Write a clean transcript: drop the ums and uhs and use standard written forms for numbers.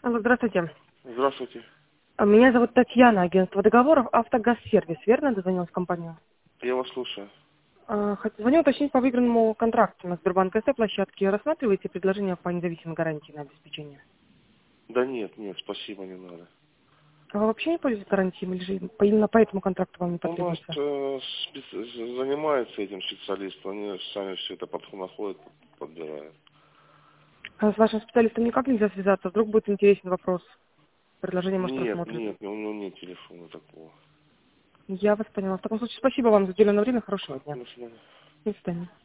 Алло, здравствуйте. Здравствуйте. Меня зовут Татьяна, агентство договоров «Автогазсервис». Верно дозвонилась в компанию? Я вас слушаю. Звоню уточнить по выигранному контракту на Сбербанк СТ площадке. Рассматриваете предложение по независимой гарантии на обеспечение? Да нет, нет, спасибо, не надо. А вы вообще не пользуетесь гарантией или же именно по этому контракту вам не У нас потребуется? занимается этим специалист, они сами все это находят, подбирают. А с вашим специалистом никак нельзя связаться? Вдруг будет интересен вопрос. Предложение, может, Нет, рассмотрит. нет, у него нет телефона такого. Я вас поняла. В таком случае спасибо вам за уделенное время. Хорошего дня. До свидания. До свидания.